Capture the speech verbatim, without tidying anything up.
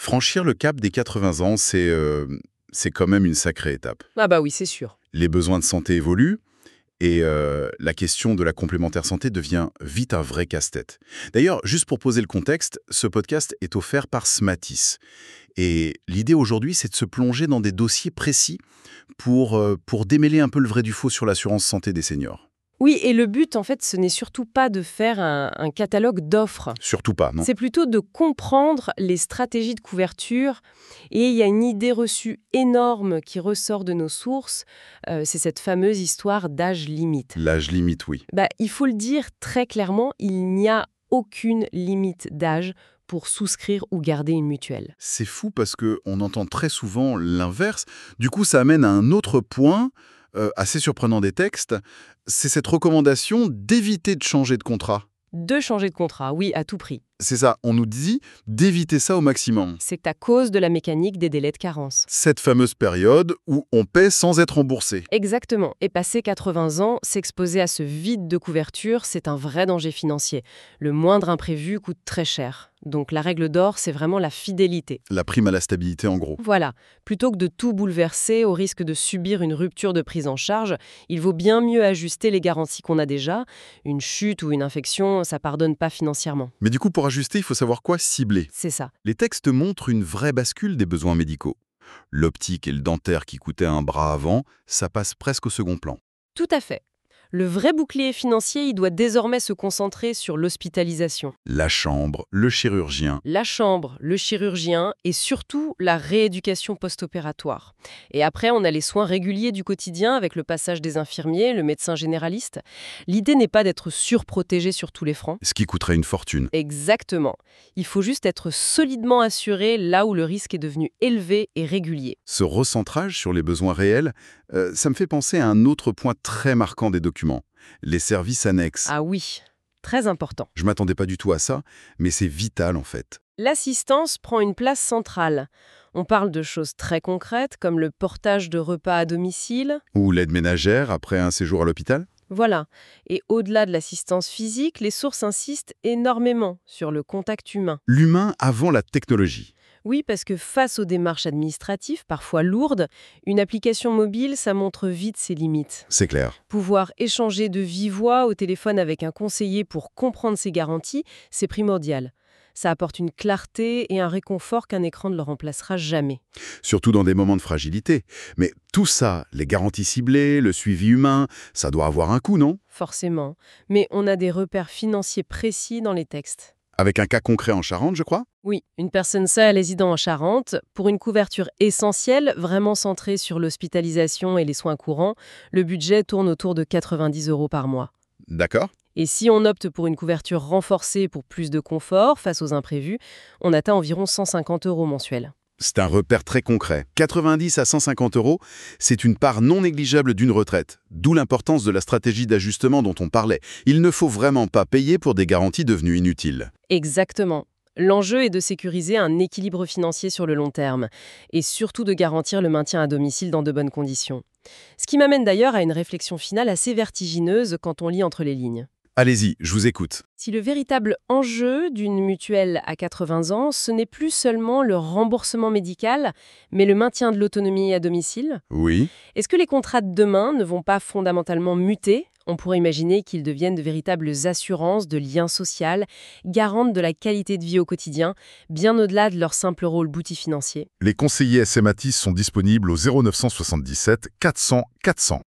Franchir le cap des quatre-vingts ans, c'est euh, c'est quand même une sacrée étape. Ah bah oui, c'est sûr. Les besoins de santé évoluent et euh, la question de la complémentaire santé devient vite un vrai casse-tête. D'ailleurs, juste pour poser le contexte, ce podcast est offert par Smatis. Et l'idée aujourd'hui, c'est de se plonger dans des dossiers précis pour, euh, pour démêler un peu le vrai du faux sur l'assurance santé des seniors. Oui, et le but, en fait, ce n'est surtout pas de faire un, un catalogue d'offres. Surtout pas, non? C'est plutôt de comprendre les stratégies de couverture. Et il y a une idée reçue énorme qui ressort de nos sources, euh, c'est cette fameuse histoire d'âge limite. L'âge limite, oui. Bah, il faut le dire très clairement, il n'y a aucune limite d'âge pour souscrire ou garder une mutuelle. C'est fou parce qu'on entend très souvent l'inverse. Du coup, ça amène à un autre point euh, assez surprenant des textes. C'est cette recommandation d'éviter de changer de contrat. De changer de contrat, oui, à tout prix. C'est ça, on nous dit d'éviter ça au maximum. C'est à cause de la mécanique des délais de carence. Cette fameuse période où on paie sans être remboursé. Exactement. Et passé quatre-vingts ans, s'exposer à ce vide de couverture, c'est un vrai danger financier. Le moindre imprévu coûte très cher. Donc la règle d'or, c'est vraiment la fidélité. La prime à la stabilité, en gros. Voilà. Plutôt que de tout bouleverser au risque de subir une rupture de prise en charge, il vaut bien mieux ajuster les garanties qu'on a déjà. Une chute ou une infection, ça pardonne pas financièrement. Mais du coup, pour ajuster, il faut savoir quoi cibler. C'est ça. Les textes montrent une vraie bascule des besoins médicaux. L'optique et le dentaire qui coûtaient un bras avant, ça passe presque au second plan. Tout à fait. Le vrai bouclier financier, il doit désormais se concentrer sur l'hospitalisation. La chambre, le chirurgien. La chambre, le chirurgien et surtout la rééducation post-opératoire. Et après, on a les soins réguliers du quotidien avec le passage des infirmiers, le médecin généraliste. L'idée n'est pas d'être surprotégé sur tous les fronts. Ce qui coûterait une fortune. Exactement. Il faut juste être solidement assuré là où le risque est devenu élevé et régulier. Ce recentrage sur les besoins réels, euh, ça me fait penser à un autre point très marquant des documents. Les services annexes. Ah oui, très important. Je m'attendais pas du tout à ça, mais c'est vital en fait. L'assistance prend une place centrale. On parle de choses très concrètes comme le portage de repas à domicile. Ou l'aide ménagère après un séjour à l'hôpital. Voilà. Et au-delà de l'assistance physique, les sources insistent énormément sur le contact humain. L'humain avant la technologie. Oui, parce que face aux démarches administratives, parfois lourdes, une application mobile, ça montre vite ses limites. C'est clair. Pouvoir échanger de vive voix au téléphone avec un conseiller pour comprendre ses garanties, c'est primordial. Ça apporte une clarté et un réconfort qu'un écran ne le remplacera jamais. Surtout dans des moments de fragilité. Mais tout ça, les garanties ciblées, le suivi humain, ça doit avoir un coût, non? Forcément. Mais on a des repères financiers précis dans les textes. Avec un cas concret en Charente, je crois? Oui, une personne seule résidant en Charente, pour une couverture essentielle, vraiment centrée sur l'hospitalisation et les soins courants, le budget tourne autour de quatre-vingt-dix euros par mois. D'accord. Et si on opte pour une couverture renforcée pour plus de confort face aux imprévus, on atteint environ cent cinquante euros mensuels. C'est un repère très concret. quatre-vingt-dix à cent cinquante euros, c'est une part non négligeable d'une retraite. D'où l'importance de la stratégie d'ajustement dont on parlait. Il ne faut vraiment pas payer pour des garanties devenues inutiles. Exactement. L'enjeu est de sécuriser un équilibre financier sur le long terme et surtout de garantir le maintien à domicile dans de bonnes conditions. Ce qui m'amène d'ailleurs à une réflexion finale assez vertigineuse quand on lit entre les lignes. Allez-y, je vous écoute. Si le véritable enjeu d'une mutuelle à quatre-vingts ans, ce n'est plus seulement le remboursement médical, mais le maintien de l'autonomie à domicile, Oui. est-ce que les contrats de demain ne vont pas fondamentalement muter ? On pourrait imaginer qu'ils deviennent de véritables assurances de lien social, garantes de la qualité de vie au quotidien, bien au-delà de leur simple rôle bouti financier. Les conseillers S M Atis sont disponibles au zéro neuf cent soixante-dix-sept quatre cents quatre cents.